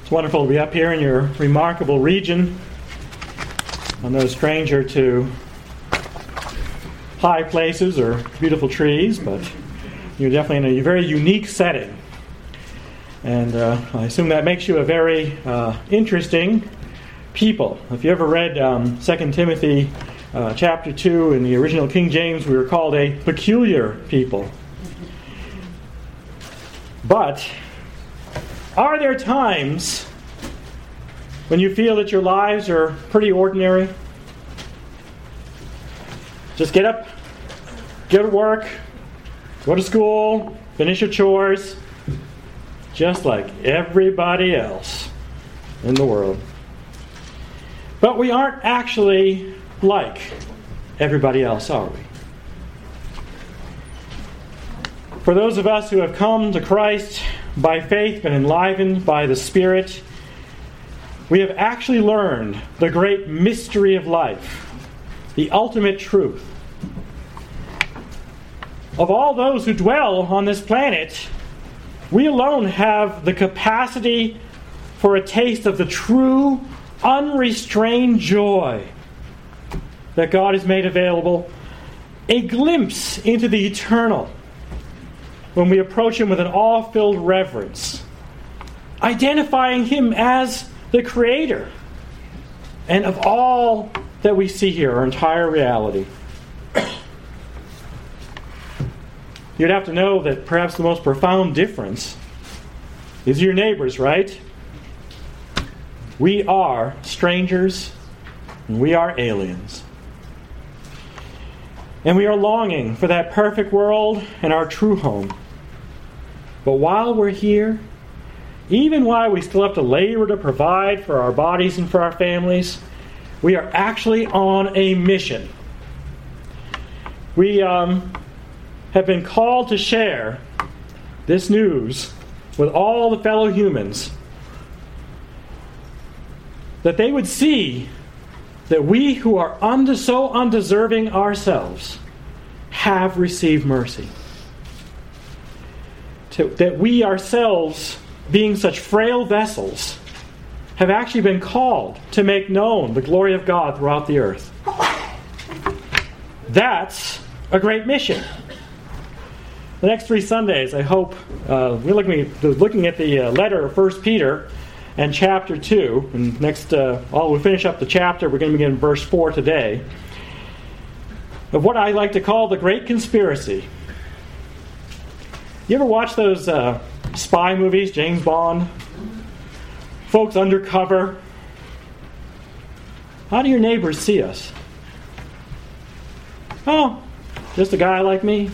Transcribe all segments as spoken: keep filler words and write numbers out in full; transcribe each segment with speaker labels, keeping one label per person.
Speaker 1: It's wonderful to be up here in your remarkable region. I'm no stranger to high places or beautiful trees, but you're definitely in a very unique setting. And uh, I assume that makes you a very uh, interesting people. If you ever read um, Second Timothy uh, chapter two in the original King James, we were called a peculiar people. But are there times when you feel that your lives are pretty ordinary? Just get up, go to work, go to school, finish your chores, just like everybody else in the world. But we aren't actually like everybody else, are we? For those of us who have come to Christ by faith and enlivened by the Spirit, we have actually learned the great mystery of life, the ultimate truth. Of all those who dwell on this planet, we alone have the capacity for a taste of the true, unrestrained joy that God has made available, a glimpse into the eternal, when we approach Him with an awe-filled reverence, identifying Him as the Creator, and of all that we see here, our entire reality. You'd have to know that perhaps the most profound difference is your neighbors, right? We are strangers, and we are aliens. And we are longing for that perfect world and our true home. But while we're here, even while we still have to labor to provide for our bodies and for our families, we are actually on a mission. We um, have been called to share this news with all the fellow humans, that they would see that we who are unde- so undeserving ourselves have received mercy. To, that we ourselves, being such frail vessels, have actually been called to make known the glory of God throughout the earth. That's a great mission. The next three Sundays, I hope, uh, we're looking, looking at the uh, letter of First Peter and chapter two. And next, uh, well, we'll finish up the chapter. We're going to begin in verse four today. Of what I like to call the Great Conspiracy. You ever watch those uh, spy movies, James Bond? Folks undercover. How do your neighbors see us? Oh, just a guy like me.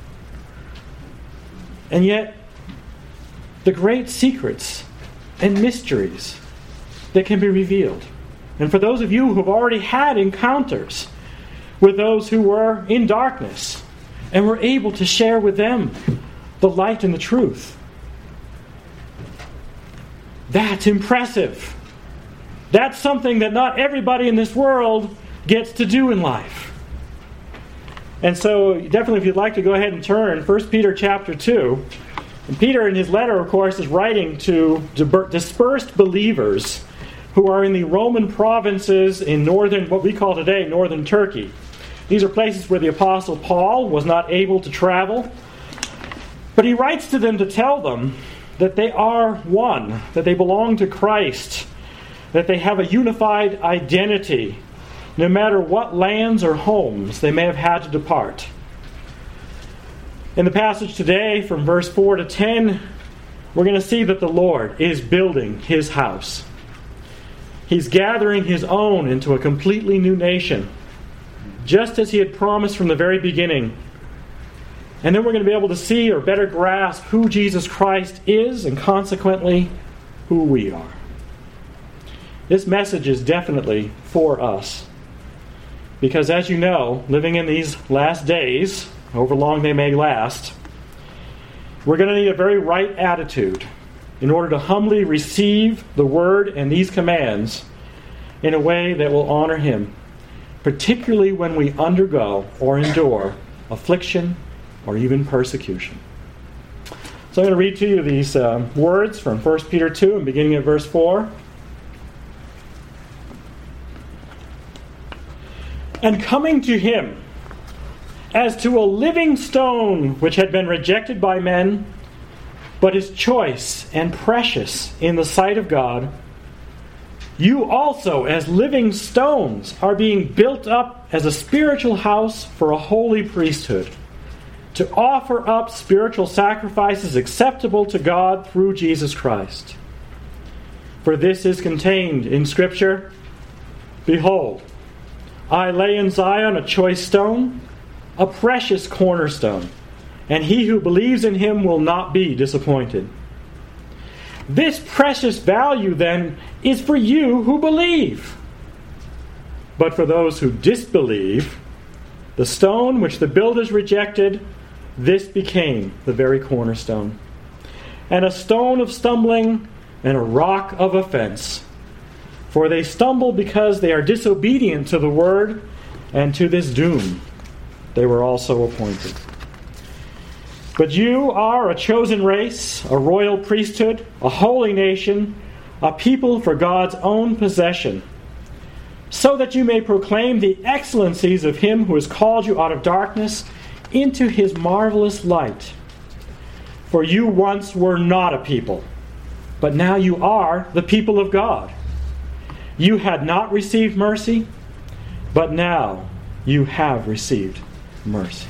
Speaker 1: And yet, the great secrets and mysteries that can be revealed. And for those of you who have already had encounters with those who were in darkness and were able to share with them the light and the truth, that's impressive. That's something that not everybody in this world gets to do in life. And so definitely if you'd like to go ahead and turn First Peter chapter two. And Peter in his letter, of course, is writing to dispersed believers who are in the Roman provinces in northern, what we call today, northern Turkey. These are places where the Apostle Paul was not able to travel. But he writes to them to tell them that they are one, that they belong to Christ, that they have a unified identity, no matter what lands or homes they may have had to depart. In the passage today, from verse four to ten, we're going to see that the Lord is building His house. He's gathering His own into a completely new nation, just as He had promised from the very beginning. And then we're going to be able to see or better grasp who Jesus Christ is and consequently who we are. This message is definitely for us. Because as you know, living in these last days, however long they may last, we're going to need a very right attitude in order to humbly receive the Word and these commands in a way that will honor Him, particularly when we undergo or endure affliction or even persecution. So I'm going to read to you these um, words from First Peter two, and beginning at verse four. And coming to him, as to a living stone which had been rejected by men, but is choice and precious in the sight of God, you also, as living stones, are being built up as a spiritual house for a holy priesthood, to offer up spiritual sacrifices acceptable to God through Jesus Christ. For this is contained in Scripture, Behold, I lay in Zion a choice stone, a precious cornerstone, and he who believes in him will not be disappointed. This precious value, then, is for you who believe. But for those who disbelieve, the stone which the builders rejected, this became the very cornerstone, and a stone of stumbling and a rock of offense. For they stumble because they are disobedient to the word, and to this doom they were also appointed. But you are a chosen race, a royal priesthood, a holy nation, a people for God's own possession, so that you may proclaim the excellencies of him who has called you out of darkness into his marvelous light. For you once were not a people, but now you are the people of God. You had not received mercy, but now you have received mercy.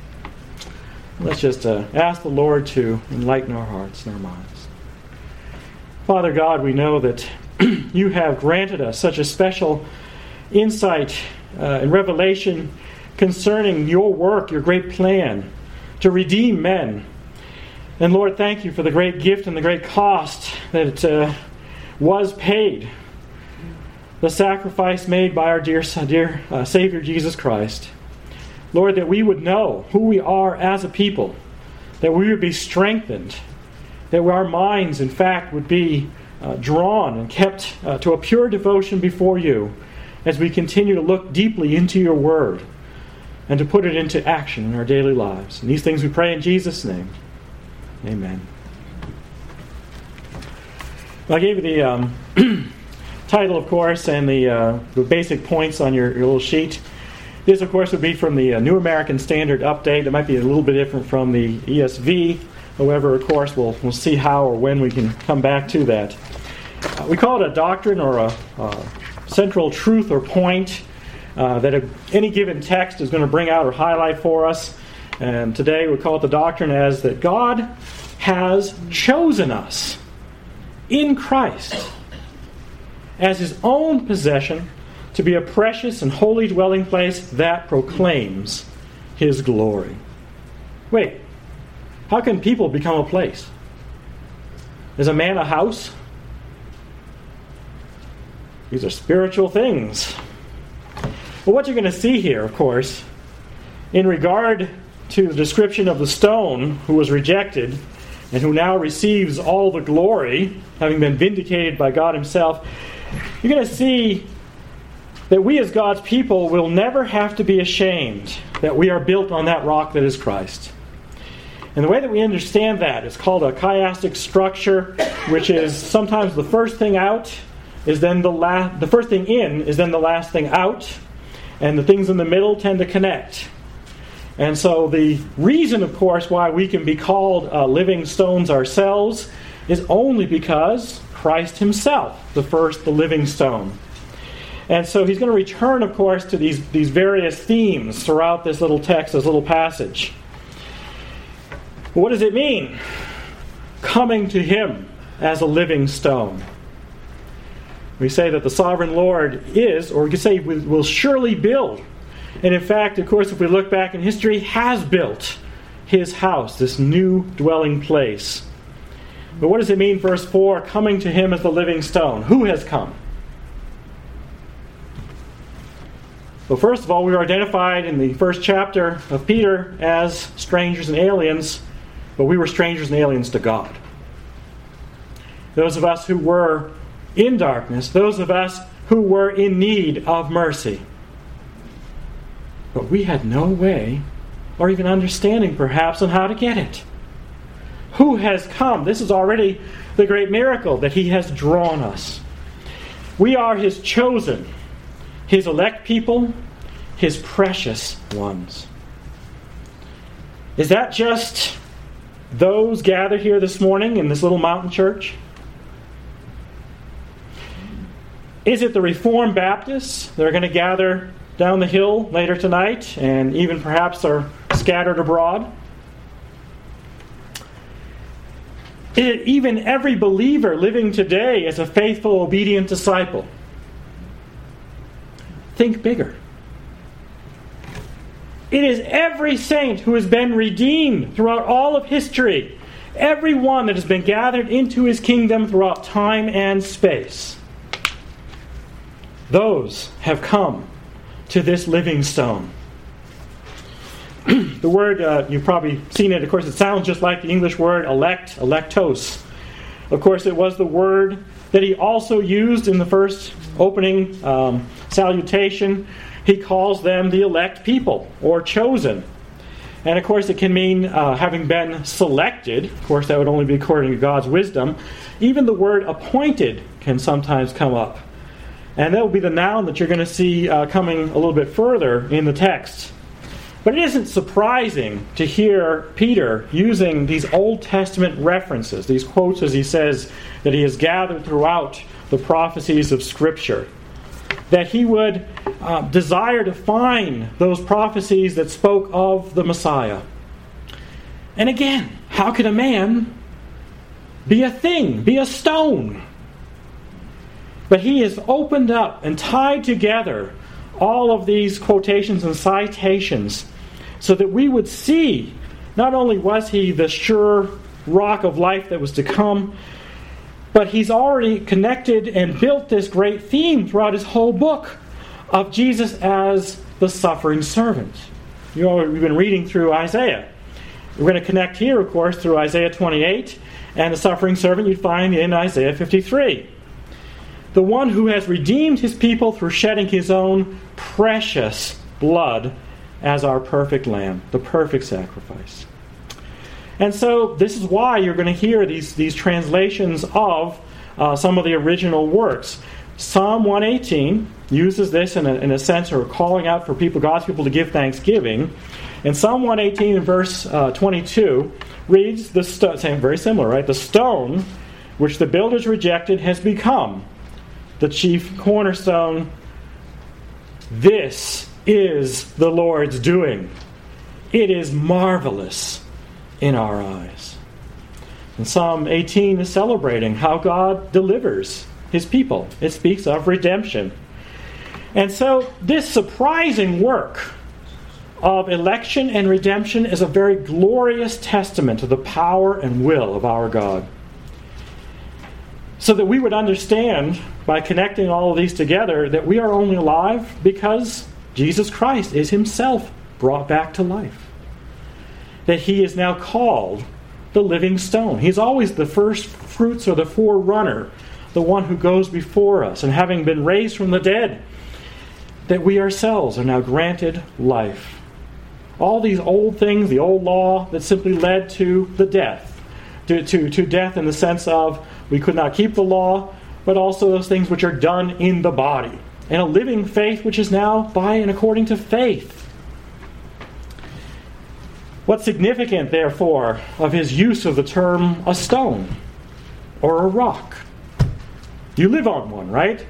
Speaker 1: Let's just uh, ask the Lord to enlighten our hearts and our minds. Father God, we know that you have granted us such a special insight uh, and revelation concerning your work, your great plan to redeem men. And Lord, thank you for the great gift and the great cost that uh, was paid. The sacrifice made by our dear, dear uh, Savior Jesus Christ. Lord, that we would know who we are as a people, that we would be strengthened, that our minds, in fact, would be uh, drawn and kept uh, to a pure devotion before you as we continue to look deeply into your word and to put it into action in our daily lives. And these things we pray in Jesus' name. Amen. I gave you the um, title, of course, and the, uh, the basic points on your, your little sheet. This, of course, would be from the uh, New American Standard Update. It might be a little bit different from the E S V. However, of course, we'll, we'll see how or when we can come back to that. Uh, we call it a doctrine or a uh, central truth or point uh, that a, any given text is going to bring out or highlight for us. And today we call it the doctrine as that God has chosen us in Christ as his own possession to be a precious and holy dwelling place that proclaims his glory. Wait, how can people become a place? Is a man a house? These are spiritual things. Well, what you're going to see here, of course, in regard to the description of the stone who was rejected and who now receives all the glory, having been vindicated by God himself, you're going to see that we as God's people will never have to be ashamed that we are built on that rock that is Christ. And the way that we understand that is called a chiastic structure, which is sometimes the first thing out is then the last, the first thing in is then the last thing out, and the things in the middle tend to connect. And so the reason, of course, why we can be called uh, living stones ourselves is only because Christ himself, the first, the living stone. And so he's going to return, of course, to these, these various themes throughout this little text, this little passage. What does it mean? Coming to him as a living stone. We say that the sovereign Lord is, or we could say will surely build. And in fact, of course, if we look back in history, has built his house, this new dwelling place. But what does it mean, verse four, coming to him as the living stone? Who has come? Well, first of all, we were identified in the first chapter of Peter as strangers and aliens, but we were strangers and aliens to God. Those of us who were in darkness, those of us who were in need of mercy. But we had no way, or even understanding perhaps, on how to get it. Who has come? This is already the great miracle, that he has drawn us. We are his chosen, his elect people, his precious ones. Is that just those gathered here this morning in this little mountain church? Is it the Reformed Baptists that are going to gather down the hill later tonight and even perhaps are scattered abroad? Is it even every believer living today as a faithful, obedient disciple? Think bigger. It is every saint who has been redeemed throughout all of history. Everyone that has been gathered into his kingdom throughout time and space. Those have come to this living stone. The word, uh, you've probably seen it, of course, it sounds just like the English word elect, electos. Of course, it was the word that he also used in the first opening um, salutation. He calls them the elect people, or chosen. And of course, it can mean uh, having been selected. Of course, that would only be according to God's wisdom. Even the word appointed can sometimes come up. And that will be the noun that you're going to see uh, coming a little bit further in the text. But it isn't surprising to hear Peter using these Old Testament references, these quotes as he says that he has gathered throughout the prophecies of Scripture, that he would uh, desire to find those prophecies that spoke of the Messiah. And again, how can a man be a thing, be a stone? But he has opened up and tied together all of these quotations and citations so that we would see not only was he the sure rock of life that was to come, but he's already connected and built this great theme throughout his whole book of Jesus as the suffering servant. You know, we've been reading through Isaiah. We're going to connect here, of course, through Isaiah twenty-eight, and the suffering servant you find in Isaiah fifty-three. The one who has redeemed his people through shedding his own precious blood as our perfect lamb, the perfect sacrifice. And so this is why you're going to hear these, these translations of uh, some of the original works. Psalm one eighteen uses this in a, in a sense of calling out for people, God's people, to give thanksgiving. And Psalm one eighteen in verse uh, twenty-two reads, the sto- saying very similar, right? The stone which the builders rejected has become the chief cornerstone. This is the Lord's doing. It is marvelous in our eyes. And Psalm eighteen is celebrating how God delivers his people. It speaks of redemption. And so this surprising work of election and redemption is a very glorious testament to the power and will of our God. So that we would understand, by connecting all of these together, that we are only alive because Jesus Christ is himself brought back to life. That he is now called the living stone. He's always the first fruits or the forerunner, the one who goes before us. And having been raised from the dead, that we ourselves are now granted life. All these old things, the old law that simply led to the death, to, to, to death in the sense of we could not keep the law, but also those things which are done in the body. And a living faith which is now by and according to faith. What's significant, therefore, of his use of the term a stone or a rock? You live on one, right?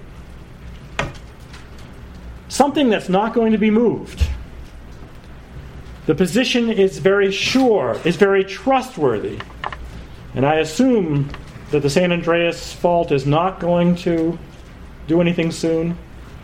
Speaker 1: Something that's not going to be moved. The position is very sure, is very trustworthy. And I assume that the San Andreas fault is not going to do anything soon.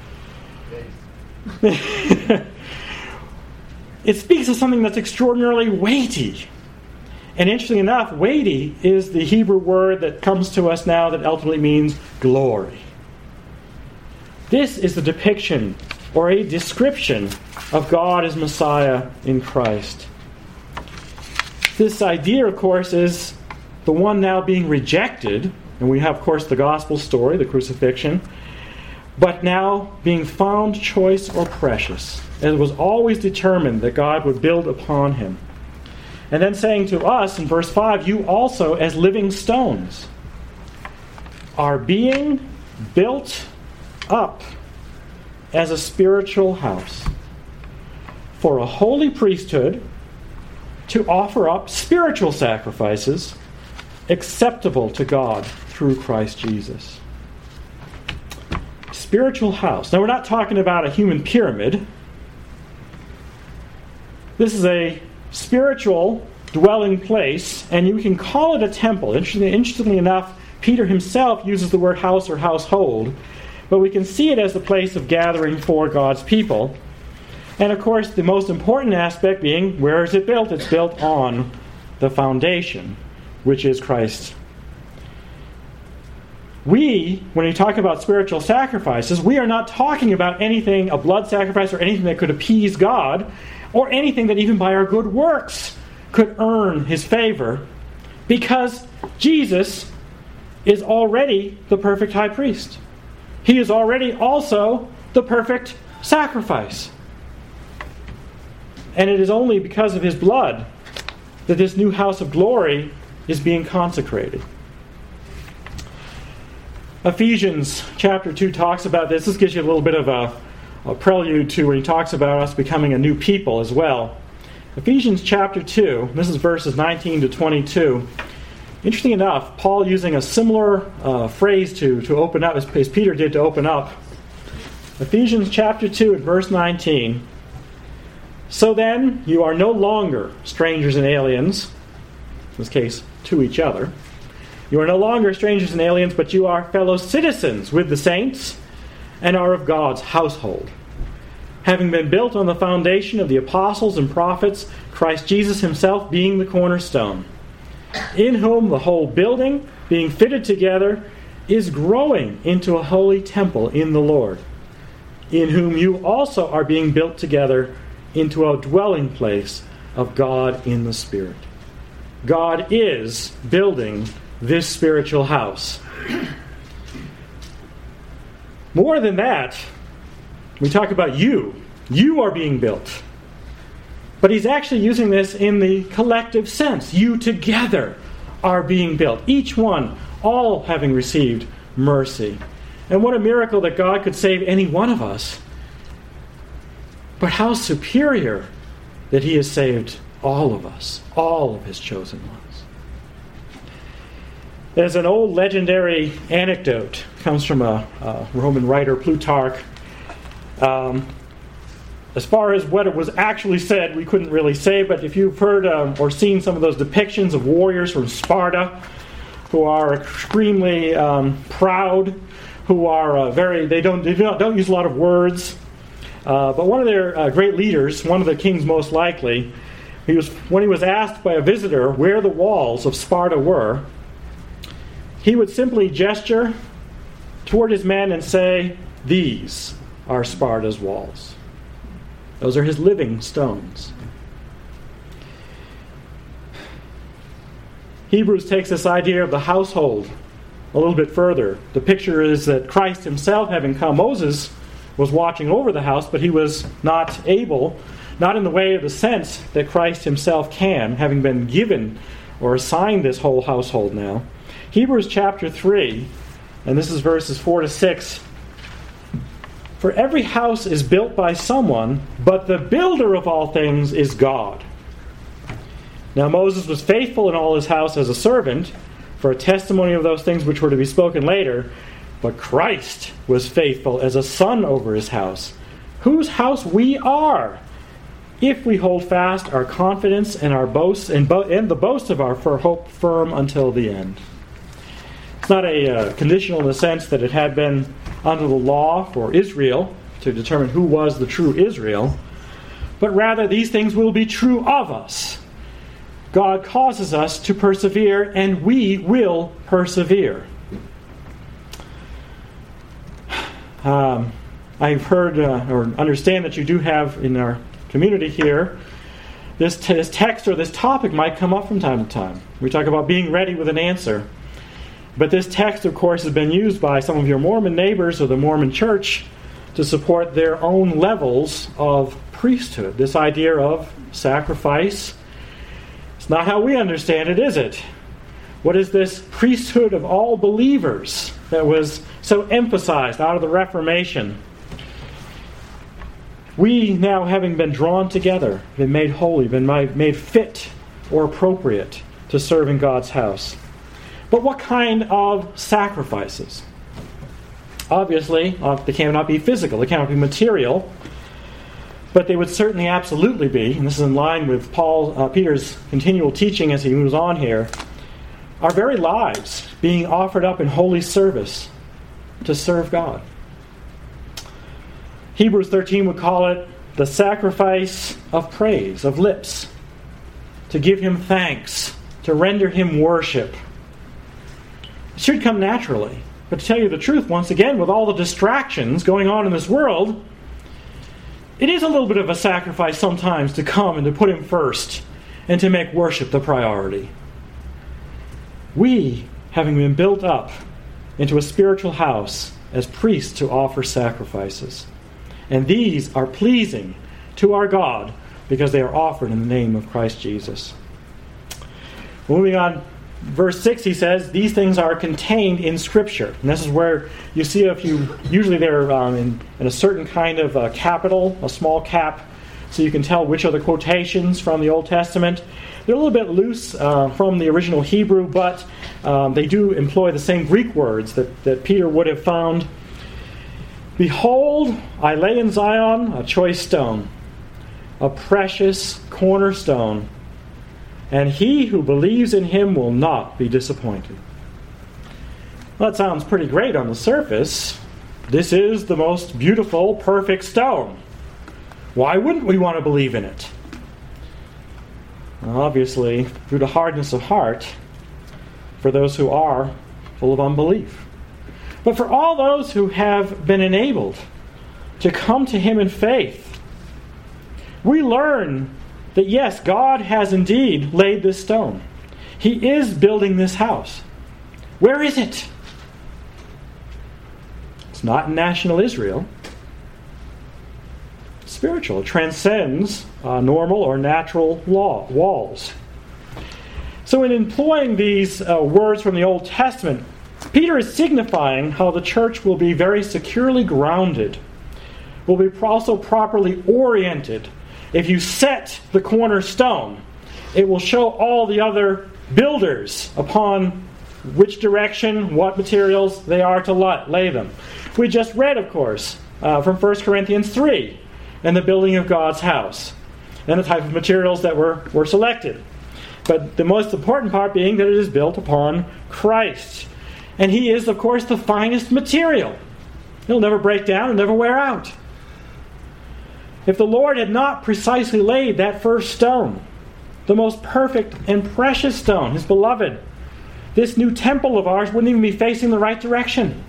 Speaker 1: It speaks of something that's extraordinarily weighty. And interestingly enough, weighty is the Hebrew word that comes to us now that ultimately means glory. This is the depiction or a description of God as Messiah in Christ. This idea, of course, is the one now being rejected, and we have, of course, the gospel story, the crucifixion, but now being found choice or precious. And it was always determined that God would build upon him. And then saying to us in verse five, you also as living stones are being built up as a spiritual house for a holy priesthood to offer up spiritual sacrifices acceptable to God through Christ Jesus. Spiritual house. Now we're not talking about a human pyramid. This is a spiritual dwelling place, and you can call it a temple. Interestingly, interestingly enough, Peter himself uses the word house or household, but we can see it as the place of gathering for God's people. And of course, the most important aspect being, where is it built? It's built on the foundation, which is Christ. We, when we talk about spiritual sacrifices, we are not talking about anything, a blood sacrifice or anything that could appease God, or anything that even by our good works could earn his favor, because Jesus is already the perfect high priest. He is already also the perfect sacrifice. And it is only because of his blood that this new house of glory is being consecrated. Ephesians chapter two talks about this. This gives you a little bit of a, a prelude to when he talks about us becoming a new people as well. Ephesians chapter two, this is verses nineteen to twenty-two. Interesting enough, Paul using a similar uh, phrase to, to open up, as, as Peter did to open up. Ephesians chapter two and verse nineteen. So then, you are no longer strangers and aliens, in this case, to each other. You are no longer strangers and aliens, but you are fellow citizens with the saints and are of God's household, having been built on the foundation of the apostles and prophets, Christ Jesus himself being the cornerstone, in whom the whole building, being fitted together, is growing into a holy temple in the Lord, in whom you also are being built together into a dwelling place of God in the Spirit. God is building this spiritual house. More than that, we talk about you. You are being built. But he's actually using this in the collective sense. You together are being built. Each one, all having received mercy. And what a miracle that God could save any one of us. But how superior that he has saved all of us, all of his chosen ones. There's an old legendary anecdote. It comes from a, a Roman writer, Plutarch. Um, as far as what it was actually said, we couldn't really say, but if you've heard um, or seen some of those depictions of warriors from Sparta who are extremely um, proud, who are uh, very, they don't, they don't, don't use a lot of words, uh, but one of their uh, great leaders, one of the kings most likely, he was when he was asked by a visitor where the walls of Sparta were, he would simply gesture toward his men and say, "These are Sparta's walls." Those are his living stones. Hebrews takes this idea of the household a little bit further. The picture is that Christ himself, having come, Moses was watching over the house, but he was not able, not in the way of the sense that Christ himself can, having been given or assigned this whole household now. Hebrews chapter three, and this is verses four to six. For every house is built by someone, but the builder of all things is God. Now Moses was faithful in all his house as a servant, for a testimony of those things which were to be spoken later, but Christ was faithful as a son over his house, whose house we are, if we hold fast our confidence and our boast and, bo- and the boast of our hope firm until the end. It's not a uh, conditional in the sense that it had been under the law for Israel to determine who was the true Israel, but rather these things will be true of us. God causes us to persevere, and we will persevere. Um, I've heard uh, or understand that you do have in our community here, this, t- this text or this topic might come up from time to time. We talk about being ready with an answer. But this text, of course, has been used by some of your Mormon neighbors or the Mormon Church to support their own levels of priesthood. This idea of sacrifice, It's not how we understand it, is it? What is this priesthood of all believers that was so emphasized out of the Reformation? We now, having been drawn together, been made holy, been made fit or appropriate to serve in God's house. But what kind of sacrifices? Obviously, uh, they cannot be physical, they cannot be material, but they would certainly absolutely be, and this is in line with Paul, uh, Peter's continual teaching as he moves on here, our very lives being offered up in holy service to serve God. Hebrews thirteen would call it the sacrifice of praise, of lips, to give Him thanks, to render Him worship. It should come naturally. But to tell you the truth, once again, with all the distractions going on in this world, it is a little bit of a sacrifice sometimes to come and to put Him first and to make worship the priority. We, having been built up into a spiritual house as priests to offer sacrifices, and these are pleasing to our God because they are offered in the name of Christ Jesus. Moving on, verse six, he says, these things are contained in Scripture. And this is where you see a few, usually they're um, in, in a certain kind of uh, capital, a small cap, so you can tell which are the quotations from the Old Testament. They're a little bit loose uh, from the original Hebrew, but um, they do employ the same Greek words that, that Peter would have found. Behold, I lay in Zion a choice stone, a precious cornerstone, and he who believes in Him will not be disappointed. Well, that sounds pretty great on the surface. This is the most beautiful, perfect stone. Why wouldn't we want to believe in it? Well, obviously, due to hardness of heart, for those who are full of unbelief. But for all those who have been enabled to come to Him in faith, we learn that yes, God has indeed laid this stone. He is building this house. Where is it? It's not in national Israel. It's spiritual. It transcends uh, normal or natural law walls. So in employing these uh, words from the Old Testament, Peter is signifying how the church will be very securely grounded, will be also properly oriented. If you set the cornerstone, it will show all the other builders upon which direction, what materials they are to lay them. We just read, of course, uh, from First Corinthians three, and the building of God's house, and the type of materials that were, were selected. But the most important part being that it is built upon Christ. And He is, of course, the finest material. He'll never break down and never wear out. If the Lord had not precisely laid that first stone, the most perfect and precious stone, His beloved, this new temple of ours wouldn't even be facing the right direction.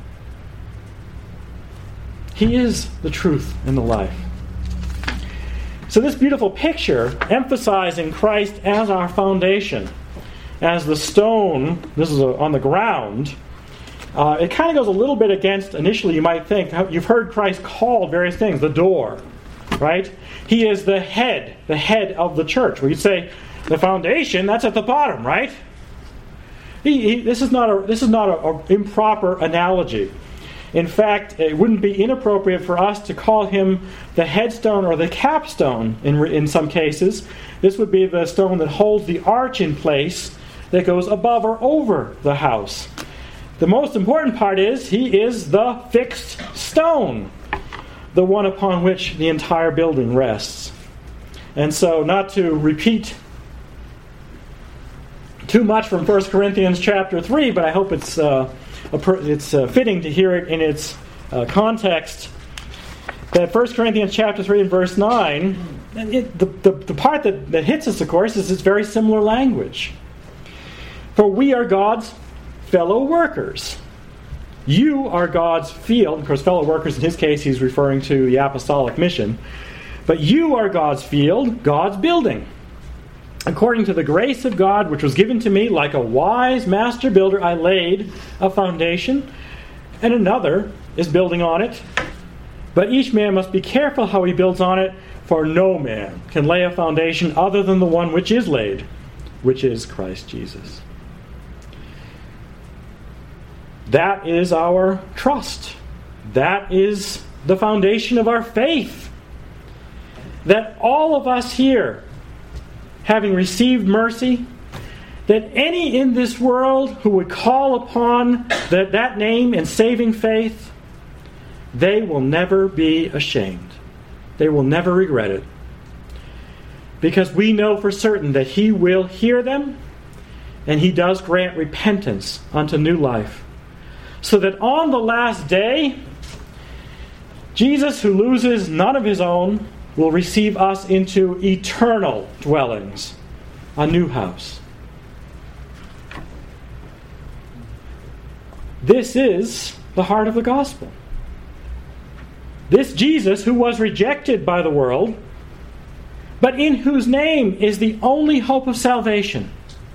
Speaker 1: He is the truth and the life. So this beautiful picture, emphasizing Christ as our foundation, as the stone, this is a, on the ground, uh, it kind of goes a little bit against, initially you might think, you've heard Christ called various things, the door, right? He is the head, the head of the church. Well, you'd say, the foundation, that's at the bottom, right? He, he, this is not a this is not an improper analogy. In fact, it wouldn't be inappropriate for us to call Him the headstone or the capstone in, in some cases. This would be the stone that holds the arch in place that goes above or over the house. The most important part is He is the fixed stone, the one upon which the entire building rests. And so, not to repeat too much from First Corinthians chapter three, but I hope it's uh, it's uh, fitting to hear it in its uh, context, that First Corinthians chapter three and verse nine, it, the, the, the part that, that hits us, of course, is this very similar language. For we are God's fellow workers. You are God's field. Of course, fellow workers, in his case, he's referring to the apostolic mission. But you are God's field, God's building. According to the grace of God, which was given to me, like a wise master builder, I laid a foundation, and another is building on it. But each man must be careful how he builds on it, for no man can lay a foundation other than the one which is laid, which is Christ Jesus. That is our trust. That is the foundation of our faith. That all of us here, having received mercy, that any in this world who would call upon that, that name in saving faith, they will never be ashamed. They will never regret it. Because we know for certain that He will hear them, and He does grant repentance unto new life. So that on the last day, Jesus, who loses none of His own, will receive us into eternal dwellings, a new house. This is the heart of the gospel. This Jesus who was rejected by the world, but in whose name is the only hope of salvation.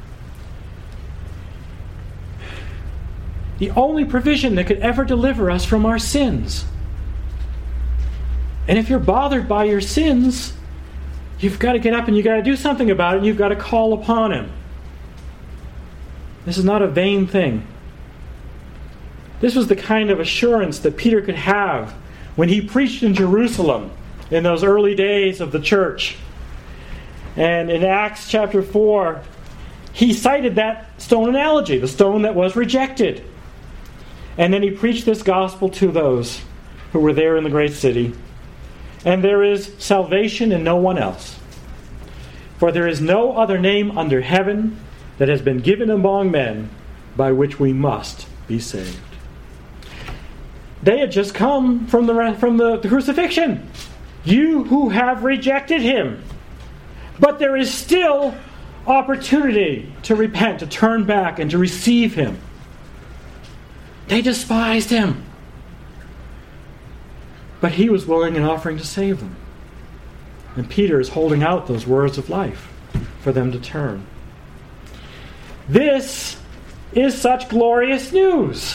Speaker 1: The only provision that could ever deliver us from our sins. And if you're bothered by your sins, you've got to get up and you've got to do something about it, and you've got to call upon Him. This is not a vain thing. This was the kind of assurance that Peter could have when he preached in Jerusalem in those early days of the church. And in Acts chapter four, he cited that stone analogy, the stone that was rejected. And then he preached this gospel to those who were there in the great city. And there is salvation in no one else. For there is no other name under heaven that has been given among men by which we must be saved. They had just come from the from the, the crucifixion. You who have rejected Him. But there is still opportunity to repent, to turn back, and to receive Him. They despised Him. But He was willing and offering to save them. And Peter is holding out those words of life for them to turn. This is such glorious news.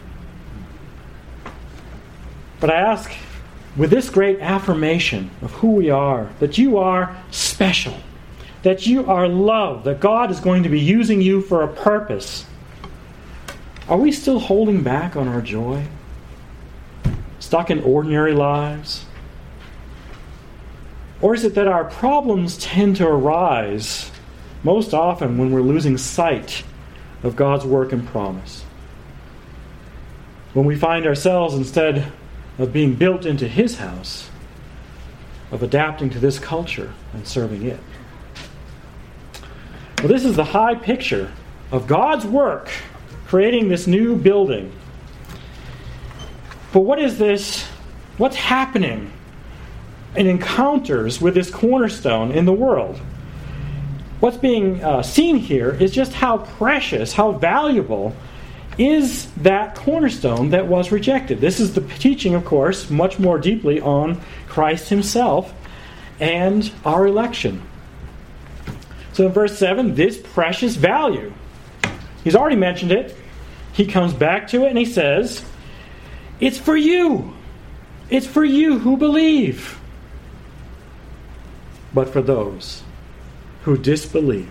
Speaker 1: But I ask, with this great affirmation of who we are, that you are special, that you are loved, that God is going to be using you for a purpose, are we still holding back on our joy? Stuck in ordinary lives? Or is it that our problems tend to arise most often when we're losing sight of God's work and promise? When we find ourselves, instead of being built into His house, of adapting to this culture and serving it. Well, this is the high picture of God's work creating this new building. But what is this? What's happening in encounters with this cornerstone in the world? What's being uh, seen here is just how precious, how valuable is that cornerstone that was rejected. This is the teaching, of course, much more deeply on Christ Himself and our election. So in verse seven, this precious value. He's already mentioned it. He comes back to it and he says, it's for you. It's for you who believe. But for those who disbelieve,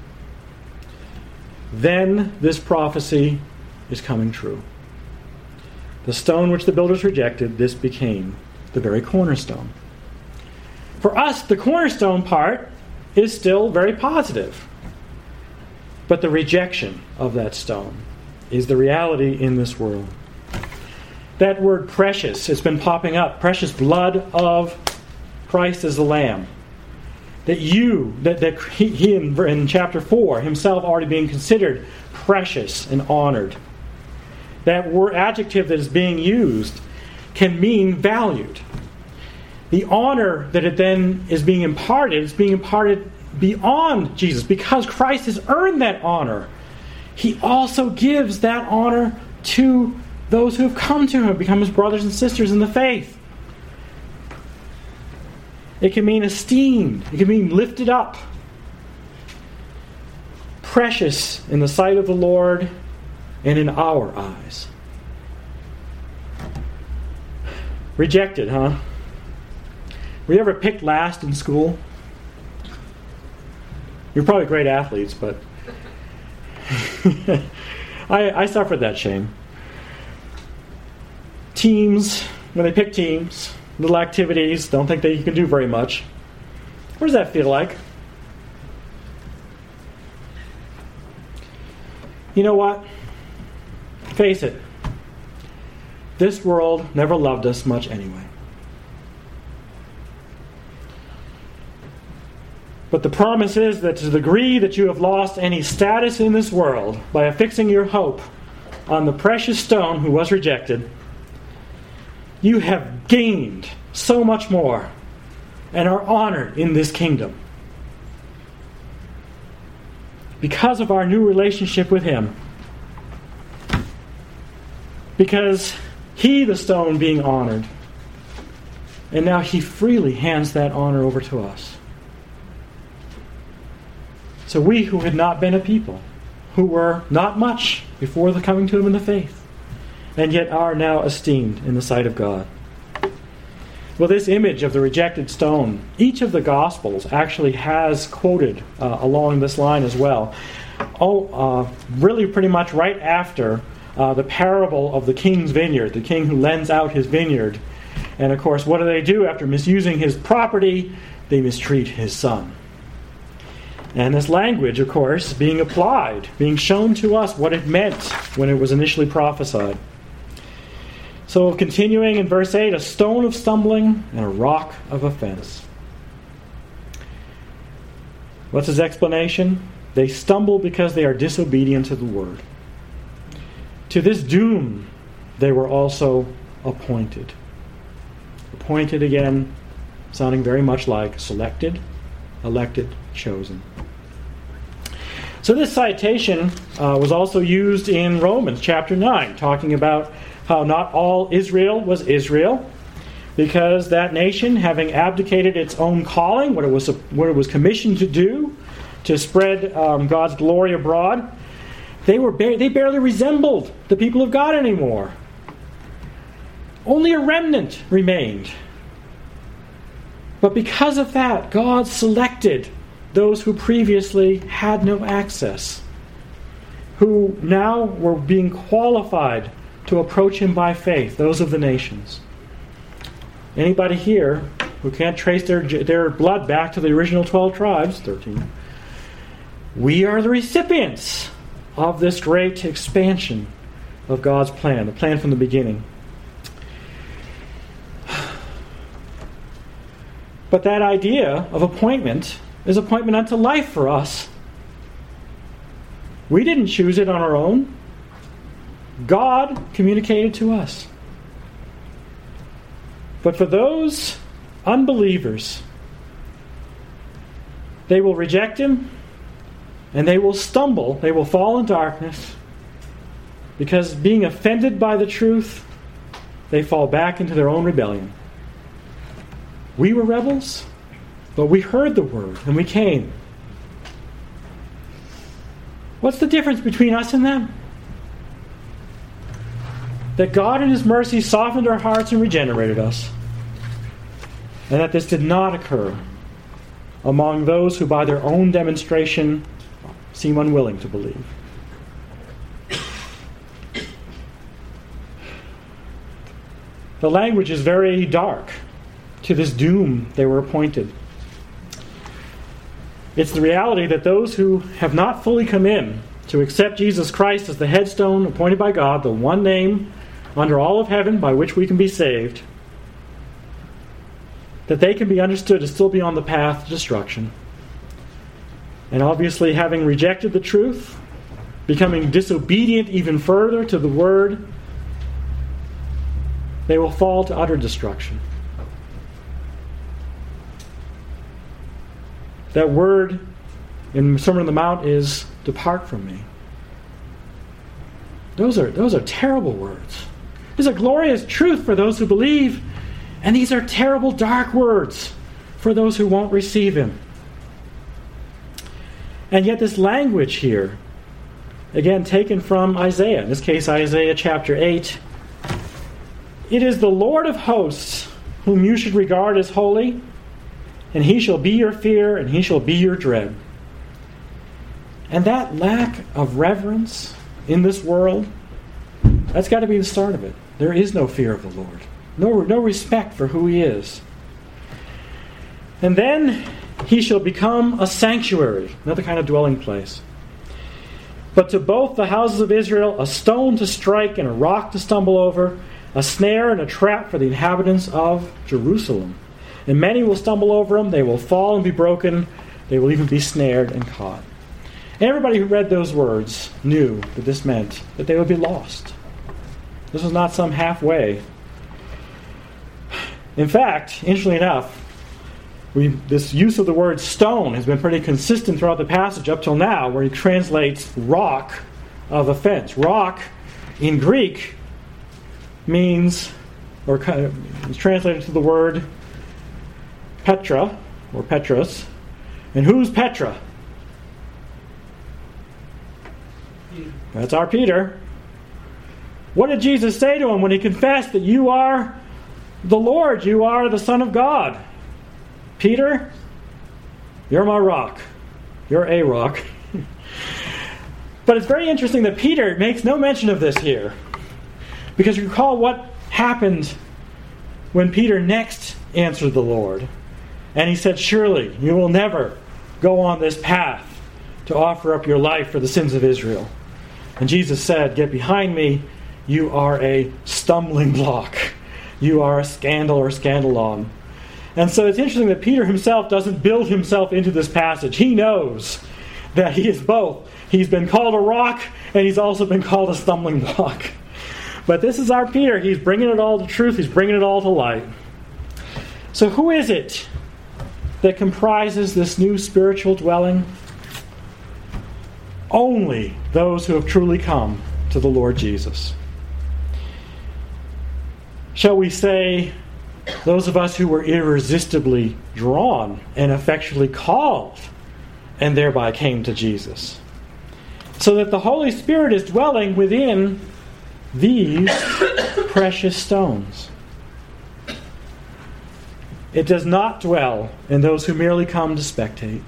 Speaker 1: then this prophecy is coming true. The stone which the builders rejected, this became the very cornerstone. For us, the cornerstone part is still very positive. But the rejection of that stone is the reality in this world. That word precious has been popping up. Precious blood of Christ as the Lamb. That you, that, that he, he in, in chapter four, himself already being considered precious and honored. That word adjective that is being used can mean valued. The honor that it then is being imparted is being imparted beyond Jesus. Because Christ has earned that honor, He also gives that honor to those who have come to Him, become His brothers and sisters in the faith. It can mean esteemed. It can mean lifted up. Precious in the sight of the Lord and in our eyes. Rejected, huh? Were you ever picked last in school? You're probably great athletes, but I, I suffered that shame. Teams, when they pick teams, little activities, don't think that you can do very much. What does that feel like? You know what? Face it. This world never loved us much anyway. But the promise is that to the degree that you have lost any status in this world by affixing your hope on the precious stone who was rejected, you have gained so much more and are honored in this kingdom. Because of our new relationship with Him. Because He, the stone, being honored. And now He freely hands that honor over to us. So we who had not been a people, who were not much before the coming to Him in the faith, and yet are now esteemed in the sight of God. Well, this image of the rejected stone, each of the Gospels actually has quoted uh, along this line as well. Oh, uh, really pretty much right after uh, the parable of the king's vineyard, the king who lends out his vineyard. And of course, what do they do after misusing his property? They mistreat his son. And this language, of course, being applied, being shown to us what it meant when it was initially prophesied. So continuing in verse eight, a stone of stumbling and a rock of offense. What's his explanation? They stumble because they are disobedient to the word. To this doom they were also appointed. Appointed again, sounding very much like selected, elected, chosen. So this citation uh, was also used in Romans chapter nine, talking about how not all Israel was Israel, because that nation, having abdicated its own calling, what it was what it was commissioned to do, to spread um, God's glory abroad, they were ba- they barely resembled the people of God anymore. Only a remnant remained. But because of that, God selected those who previously had no access, who now were being qualified to approach Him by faith, those of the nations. Anybody here who can't trace their, their blood back to the original twelve tribes, thirteen, we are the recipients of this great expansion of God's plan, the plan from the beginning. But that idea of appointment is appointment unto life for us. We didn't choose it on our own. God communicated to us. But for those unbelievers, they will reject Him, and they will stumble, they will fall in darkness, because being offended by the truth, they fall back into their own rebellion. We were rebels, but we heard the word, and we came. What's the difference between us and them? That God in His mercy softened our hearts and regenerated us. And that this did not occur among those who by their own demonstration seem unwilling to believe. The language is very dark. To this doom they were appointed. It's the reality that those who have not fully come in to accept Jesus Christ as the headstone appointed by God, the one name under all of heaven by which we can be saved, that they can be understood to still be on the path to destruction. And obviously, having rejected the truth, becoming disobedient even further to the word, they will fall to utter destruction. That word in Sermon on the Mount is, depart from me. Those are, those are terrible words. These are glorious truth for those who believe, and these are terrible dark words for those who won't receive Him. And yet this language here, again taken from Isaiah, in this case Isaiah chapter eight, it is the Lord of hosts whom you should regard as holy, and He shall be your fear, and He shall be your dread. And that lack of reverence in this world, that's got to be the start of it. There is no fear of the Lord. No, no respect for who he is. And then he shall become a sanctuary, another kind of dwelling place. But to both the houses of Israel, a stone to strike and a rock to stumble over, a snare and a trap for the inhabitants of Jerusalem. And many will stumble over them, they will fall and be broken, they will even be snared and caught. And everybody who read those words knew that this meant that they would be lost. This was not some halfway. In fact, interestingly enough, we, this use of the word stone has been pretty consistent throughout the passage up till now, where he translates rock of offense. Rock in Greek means, or is translated to the word Petra, or Petros. And who's Petra? That's our Peter. What did Jesus say to him when he confessed that you are the Lord, you are the Son of God? Peter, you're my rock. You're a rock. But it's very interesting that Peter makes no mention of this here. Because recall what happened when Peter next answered the Lord. And he said, surely you will never go on this path to offer up your life for the sins of Israel. And Jesus said, get behind me, you are a stumbling block. You are a scandal or scandalon. And so it's interesting that Peter himself doesn't build himself into this passage. He knows that he is both. He's been called a rock, and he's also been called a stumbling block. But this is our Peter. He's bringing it all to truth. He's bringing it all to light. So who is it that comprises this new spiritual dwelling? Only those who have truly come to the Lord Jesus. Shall we say, those of us who were irresistibly drawn and effectually called and thereby came to Jesus. So that the Holy Spirit is dwelling within these precious stones. It does not dwell in those who merely come to spectate.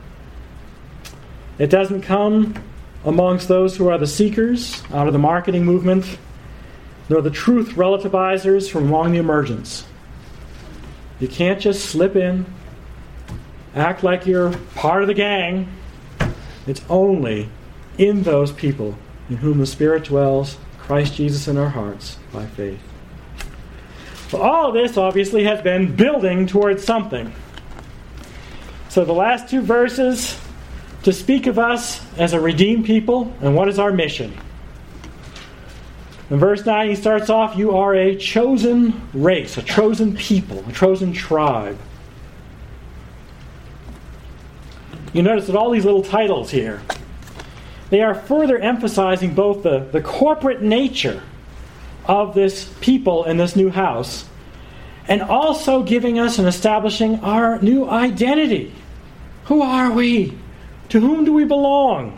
Speaker 1: It doesn't come amongst those who are the seekers out of the marketing movement, nor the truth relativizers from among the emergents. You can't just slip in, act like you're part of the gang. It's only in those people in whom the Spirit dwells, Christ Jesus in our hearts, by faith. Well, all of this obviously has been building towards something. So the last two verses to speak of us as a redeemed people, and what is our mission? In verse nine, he starts off, you are a chosen race, a chosen people, a chosen tribe. You notice that all these little titles here, they are further emphasizing both the, the corporate nature of this people in this new house, and also giving us and establishing our new identity. Who are we? To whom do we belong?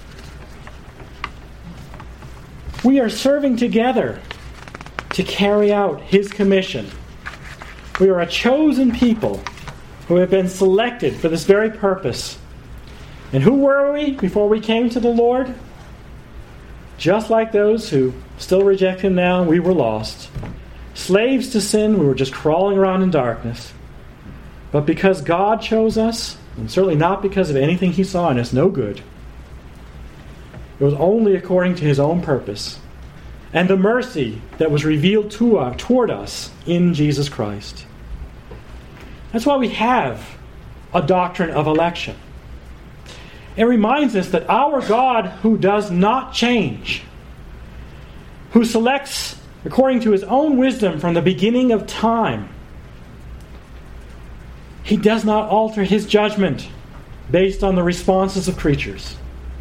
Speaker 1: We are serving together to carry out His commission. We are a chosen people who have been selected for this very purpose. And who were we before we came to the Lord? Just like those who still reject Him now, we were lost. Slaves to sin, we were just crawling around in darkness. But because God chose us, and certainly not because of anything He saw in us, no good, it was only according to His own purpose and the mercy that was revealed to us, toward us in Jesus Christ. That's why we have a doctrine of election. It reminds us that our God, who does not change, who selects according to His own wisdom from the beginning of time, He does not alter His judgment based on the responses of creatures.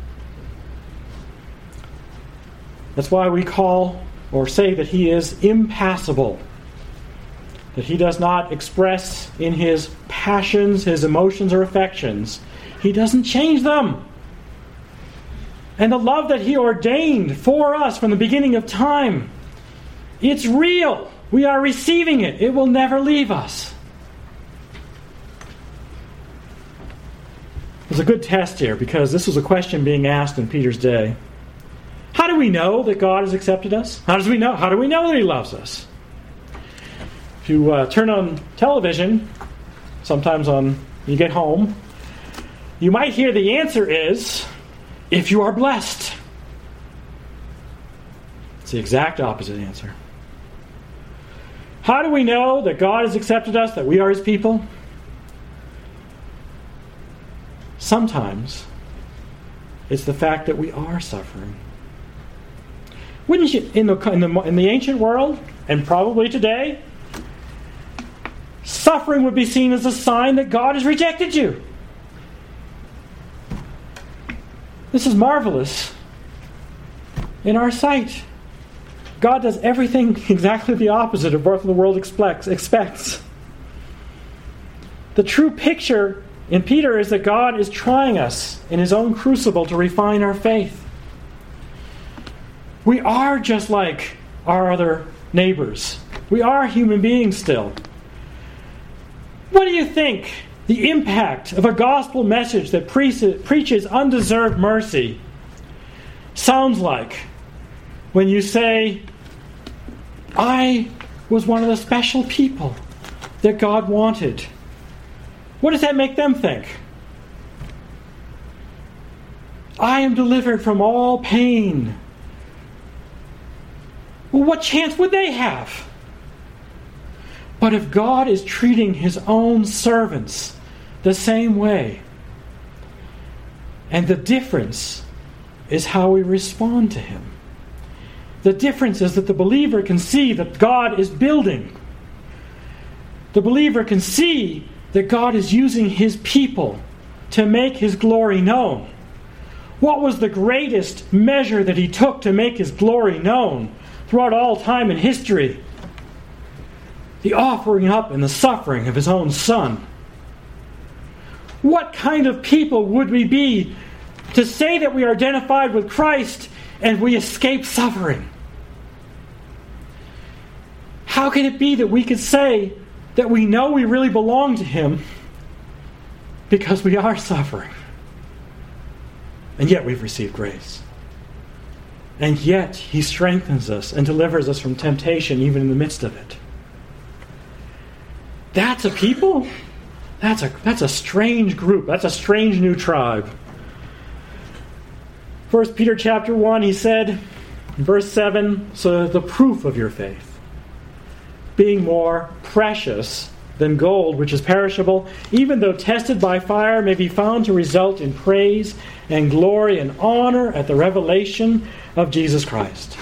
Speaker 1: That's why we call or say that He is impassible. That He does not express in His passions, His emotions, or affections. He doesn't change them. And the love that He ordained for us from the beginning of time, it's real. We are receiving it. It will never leave us. There's a good test here because this was a question being asked in Peter's day. How do we know that God has accepted us? How does we know? How do we know that He loves us? If you uh, turn on television, sometimes on you get home, you might hear the answer is, if you are blessed. It's the exact opposite answer. How do we know that God has accepted us, that we are His people? Sometimes it's the fact that we are suffering. Wouldn't you, in the, in the, in the ancient world, and probably today, suffering would be seen as a sign that God has rejected you. This is marvelous in our sight. God does everything exactly the opposite of what the world expects. expects. The true picture in Peter is that God is trying us in His own crucible to refine our faith. We are just like our other neighbors. We are human beings still. What do you think the impact of a gospel message that pre- preaches undeserved mercy sounds like when you say, I was one of the special people that God wanted? What does that make them think? I am delivered from all pain. Well, what chance would they have? But if God is treating His own servants the same way, and the difference is how we respond to Him. The difference is that the believer can see that God is building. The believer can see that God is using His people to make His glory known. What was the greatest measure that He took to make His glory known throughout all time and history? The offering up and the suffering of His own Son. What kind of people would we be to say that we are identified with Christ and we escape suffering? How can it be that we could say that we know we really belong to Him because we are suffering? And yet we've received grace. And yet He strengthens us and delivers us from temptation even in the midst of it. That's a people? That's a, that's a strange group. That's a strange new tribe. First Peter chapter one, he said, in verse seven, so the proof of your faith, being more precious than gold, which is perishable, even though tested by fire, may be found to result in praise and glory and honor at the revelation of Jesus Christ.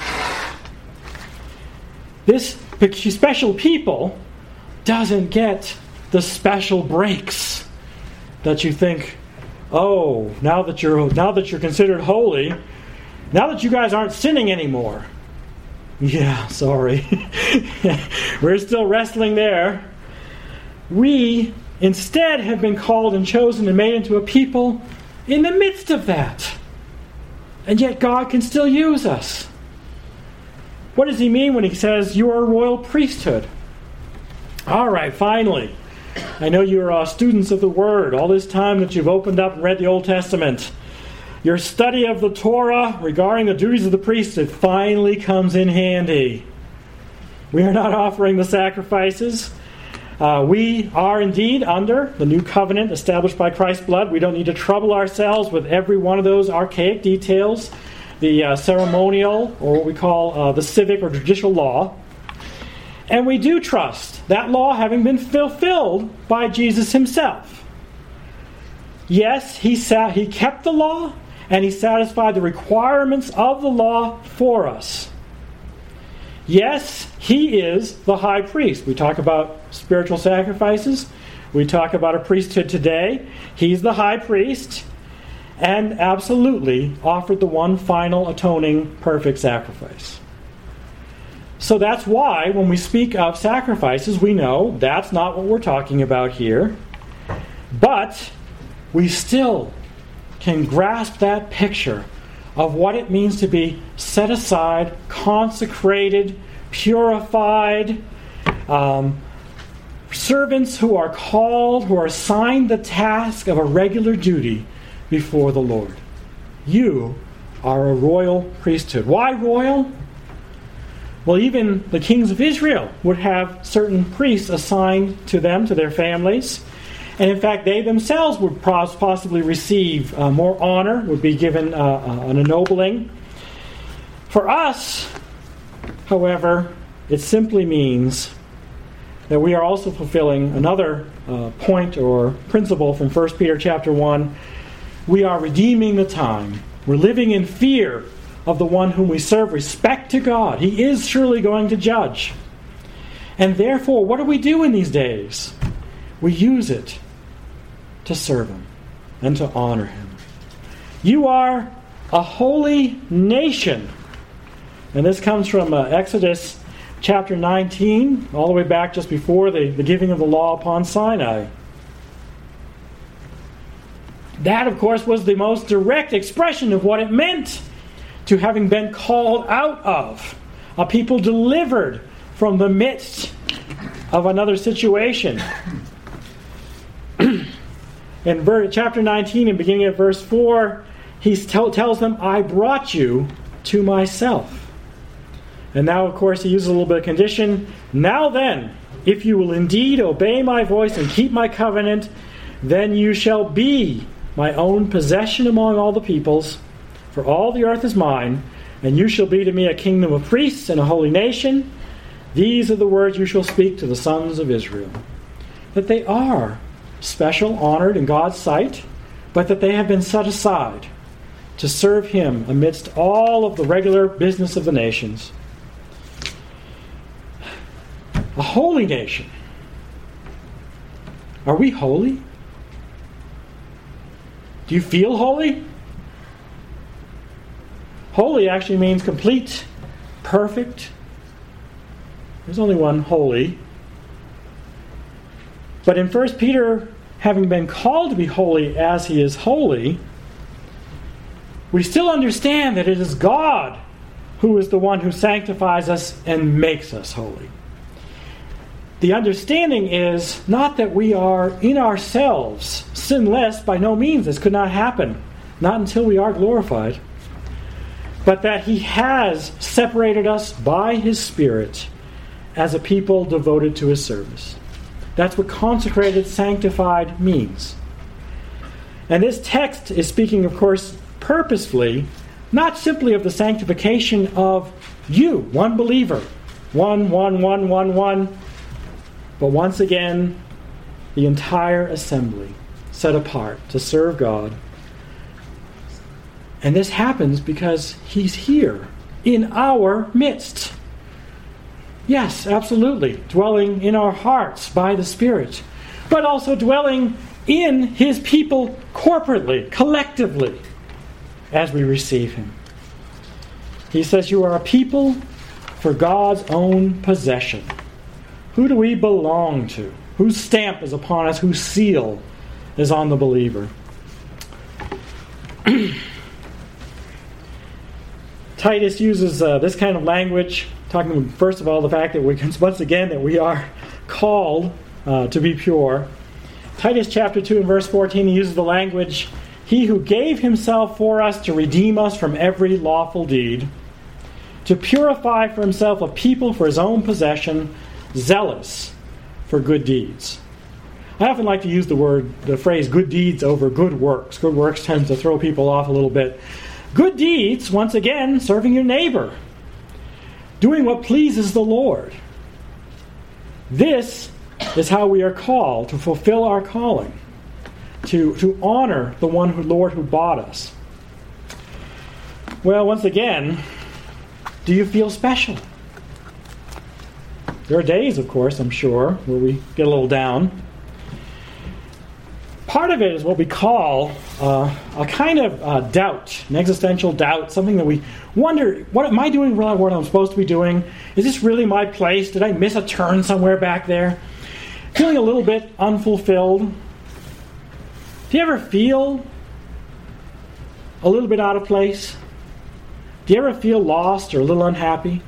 Speaker 1: This special people doesn't get the special breaks that you think, oh, now that you're now that you're considered holy, now that you guys aren't sinning anymore. Yeah, sorry. We're still wrestling there. We instead have been called and chosen and made into a people in the midst of that. And yet God can still use us. What does He mean when He says you are a royal priesthood? All right, finally. I know you're uh, students of the Word. All this time that you've opened up and read the Old Testament, your study of the Torah regarding the duties of the priesthood finally comes in handy. We are not offering the sacrifices. Uh, we are indeed under the new covenant established by Christ's blood. We don't need to trouble ourselves with every one of those archaic details, the uh, ceremonial, or what we call uh, the civic or judicial law. And we do trust that law having been fulfilled by Jesus Himself. Yes, He sa- He kept the law, and He satisfied the requirements of the law for us. Yes, He is the high priest. We talk about spiritual sacrifices. We talk about a priesthood today. He's the high priest, and absolutely offered the one final atoning perfect sacrifice. So that's why when we speak of sacrifices, we know that's not what we're talking about here. But we still can grasp that picture of what it means to be set aside, consecrated, purified, um, servants who are called, who are assigned the task of a regular duty before the Lord. You are a royal priesthood. Why royal? Well, even the kings of Israel would have certain priests assigned to them, to their families. And in fact, they themselves would possibly receive uh, more honor, would be given uh, uh, an ennobling. For us, however, it simply means that we are also fulfilling another uh, point or principle from First Peter chapter one. We are redeeming the time. We're living in fear of the one whom we serve, respect to God. He is surely going to judge. And therefore, what do we do in these days? We use it to serve Him and to honor Him. You are a holy nation. And this comes from uh, Exodus chapter nineteen, all the way back just before the, the giving of the law upon Sinai. That, of course, was the most direct expression of what it meant to having been called out of, a people delivered from the midst of another situation. In ver- chapter nineteen, and beginning at verse four, he t- tells them, I brought you to myself. And now, of course, he uses a little bit of condition. Now then, if you will indeed obey my voice and keep my covenant, then you shall be my own possession among all the peoples, for all the earth is mine, and you shall be to me a kingdom of priests and a holy nation. These are the words you shall speak to the sons of Israel. That they are special, honored in God's sight, but that they have been set aside to serve Him amidst all of the regular business of the nations. A holy nation. Are we holy? Do you feel holy? Holy actually means complete, perfect. There's only one holy. But in First Peter, having been called to be holy as he is holy, we still understand that it is God who is the one who sanctifies us and makes us holy. The understanding is not that we are in ourselves sinless, by no means. This could not happen, not until we are glorified. But that He has separated us by His Spirit as a people devoted to His service. That's what consecrated, sanctified means. And this text is speaking, of course, purposefully, not simply of the sanctification of you, one believer, one, one, one, one, one, but once again, the entire assembly set apart to serve God. And this happens because He's here in our midst. Yes, absolutely, dwelling in our hearts by the Spirit, but also dwelling in His people corporately, collectively, as we receive Him. He says, you are a people for God's own possession. Who do we belong to? Whose stamp is upon us? Whose seal is on the believer? Titus uses uh, this kind of language, talking first of all the fact that we can, once again, that we are called uh, to be pure. Titus chapter two and verse fourteen, he uses the language, He who gave Himself for us to redeem us from every lawful deed, to purify for Himself a people for His own possession, zealous for good deeds. I often like to use the word, the phrase, good deeds over good works. Good works tends to throw people off a little bit. Good deeds, once again, serving your neighbor. Doing what pleases the Lord. This is how we are called to fulfill our calling. To, to honor the one who, Lord who bought us. Well, once again, do you feel special? There are days, of course, I'm sure, where we get a little down. Part of it is what we call uh, a kind of uh, doubt, an existential doubt, something that we wonder, what am I doing really what I'm supposed to be doing? Is this really my place? Did I miss a turn somewhere back there? Feeling a little bit unfulfilled. Do you ever feel a little bit out of place? Do you ever feel lost or a little unhappy?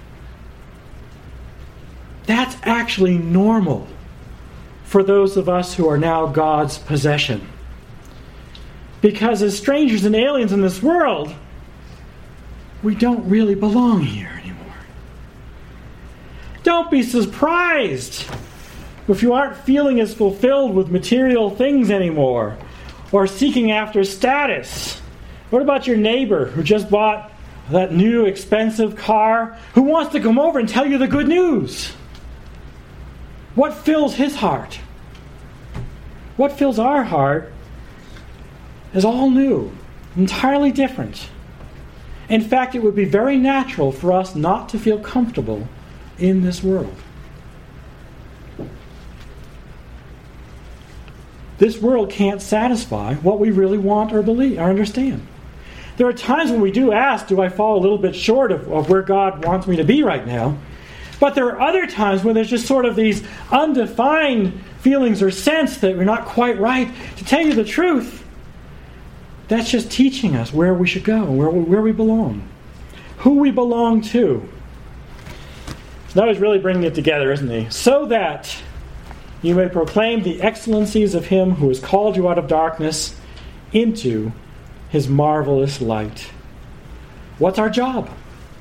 Speaker 1: That's actually normal for those of us who are now God's possession. Because as strangers and aliens in this world, we don't really belong here anymore. Don't be surprised if you aren't feeling as fulfilled with material things anymore, or seeking after status. What about your neighbor who just bought that new expensive car, who wants to come over and tell you the good news? What fills his heart? What fills our heart is all new, entirely different. In fact, it would be very natural for us not to feel comfortable in this world. This world can't satisfy what we really want or believe or understand. There are times when we do ask, do I fall a little bit short of, of where God wants me to be right now? But there are other times when there's just sort of these undefined feelings or sense that we're not quite right. To tell you the truth, that's just teaching us where we should go, where we, where we belong, who we belong to. So now he's really bringing it together, isn't he? So that you may proclaim the excellencies of him who has called you out of darkness into his marvelous light. What's our job?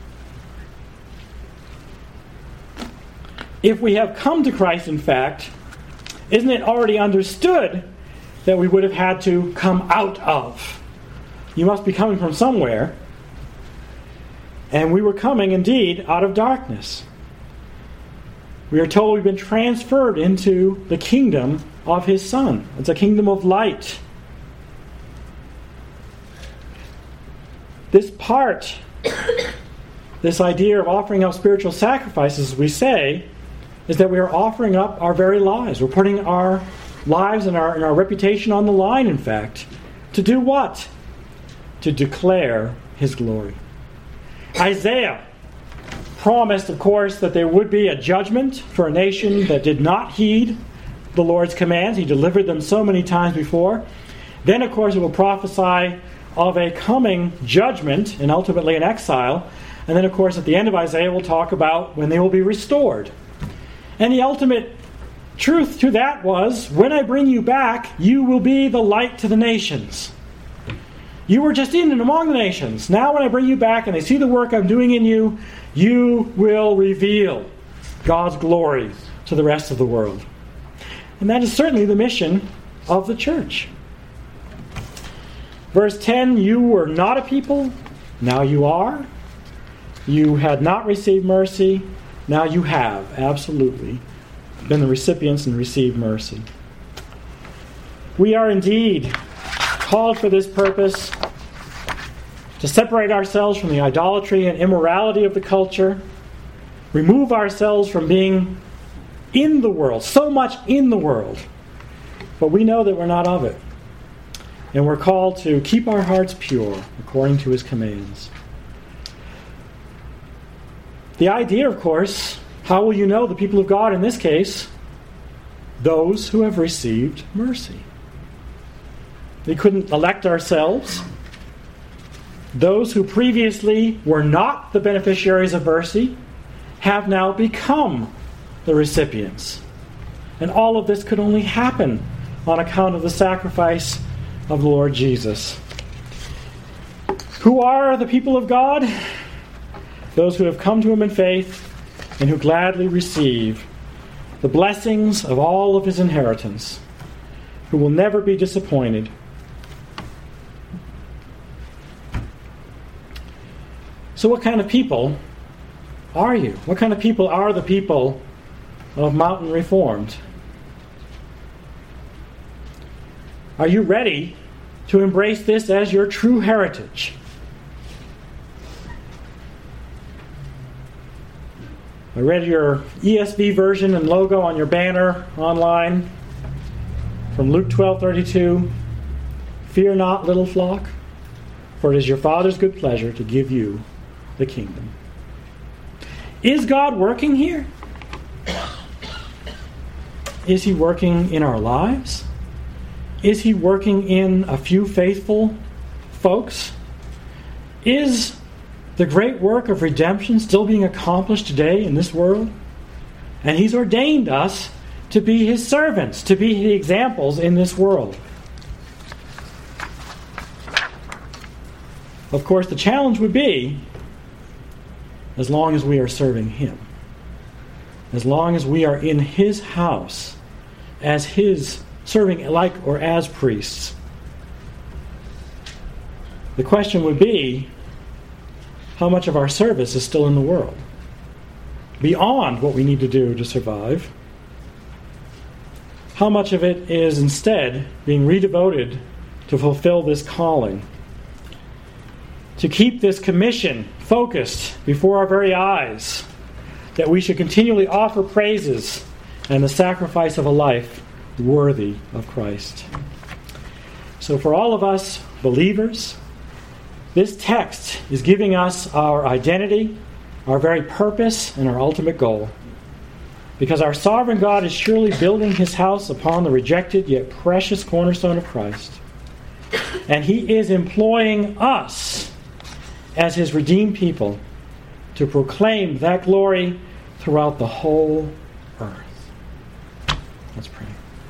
Speaker 1: If we have come to Christ, in fact, isn't it already understood that we would have had to come out of? You must be coming from somewhere. And we were coming, indeed, out of darkness. We are told we've been transferred into the kingdom of his Son. It's a kingdom of light. This part, this idea of offering up spiritual sacrifices, we say, is that we are offering up our very lives. We're putting our lives and our, and our reputation on the line, in fact. To do what? To declare his glory. Isaiah promised, of course, that there would be a judgment for a nation that did not heed the Lord's commands. He delivered them so many times before. Then, of course, it will prophesy of a coming judgment and ultimately an exile. And then, of course, at the end of Isaiah, we'll talk about when they will be restored. And the ultimate truth to that was, when I bring you back, you will be the light to the nations. You were just in and among the nations. Now when I bring you back and they see the work I'm doing in you, you will reveal God's glory to the rest of the world. And that is certainly the mission of the church. Verse ten, you were not a people, now you are. You had not received mercy, now you have, absolutely, been the recipients and received mercy. We are indeed called for this purpose, to separate ourselves from the idolatry and immorality of the culture, remove ourselves from being in the world, so much in the world, but we know that we're not of it. And we're called to keep our hearts pure according to his commands. The idea, of course, how will you know the people of God in this case? Those who have received mercy. We couldn't elect ourselves. Those who previously were not the beneficiaries of mercy have now become the recipients. And all of this could only happen on account of the sacrifice of the Lord Jesus. Who are the people of God? Those who have come to him in faith and who gladly receive the blessings of all of his inheritance, who will never be disappointed. So what kind of people are you? What kind of people are the people of Mountain Reformed? Are you ready to embrace this as your true heritage? I read your E S V version and logo on your banner online from Luke twelve thirty-two. Fear not, little flock, for it is your Father's good pleasure to give you the kingdom. Is God working here? Is he working in our lives? Is he working in a few faithful folks? Is the great work of redemption still being accomplished today in this world? And he's ordained us to be his servants, to be the examples in this world. Of course, the challenge would be, as long as we are serving Him, as long as we are in His house, as His, serving like or as priests. The question would be, how much of our service is still in the world? Beyond what we need to do to survive. How much of it is instead being redevoted to fulfill this calling? To keep this commission focused before our very eyes, that we should continually offer praises and the sacrifice of a life worthy of Christ. So for all of us believers, this text is giving us our identity, our very purpose, and our ultimate goal. Because our sovereign God is surely building His house upon the rejected yet precious cornerstone of Christ. And He is employing us as His redeemed people to proclaim that glory throughout the whole earth. Let's pray.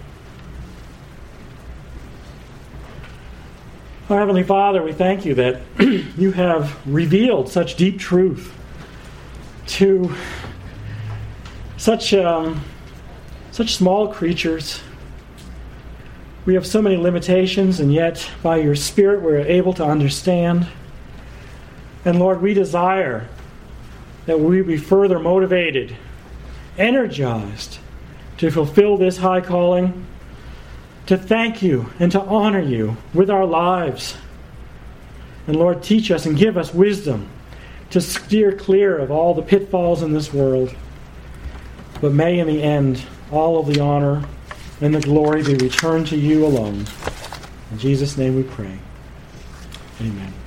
Speaker 1: Our Heavenly Father, we thank You that You have revealed such deep truth to such um, such small creatures. We have so many limitations, and yet by Your Spirit we're able to understand. And Lord, we desire that we be further motivated, energized to fulfill this high calling, to thank You and to honor You with our lives. And Lord, teach us and give us wisdom to steer clear of all the pitfalls in this world. But may in the end all of the honor and the glory be returned to You alone. In Jesus' name we pray. Amen.